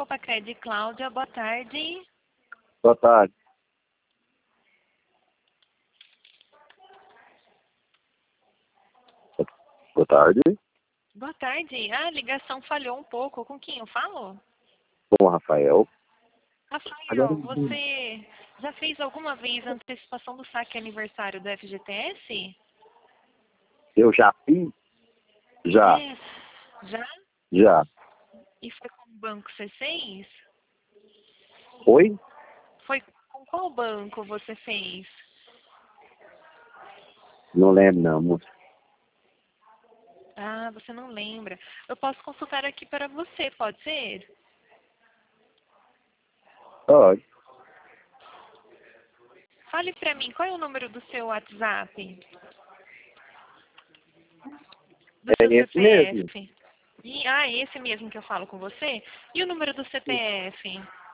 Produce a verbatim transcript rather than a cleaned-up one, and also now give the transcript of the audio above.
Copa Cred Cláudia, boa tarde. Boa tarde. Boa tarde. Boa tarde. Ah, a ligação falhou um pouco. Com quem eu falo? Com o Rafael. Rafael, Agora, você já fez alguma vez a antecipação do saque aniversário do F G T S? eu já fiz? Já, É, já? já. E foi com o banco C seis? Oi? Foi com qual banco você fez? Não lembro não, moço. Ah, você não lembra. Eu posso consultar aqui para você, pode ser? Pode. Fale para mim, qual é o número do seu WhatsApp? Do É seu esse mesmo. C P F? E, ah, esse mesmo que eu falo com você? E o número do C P F?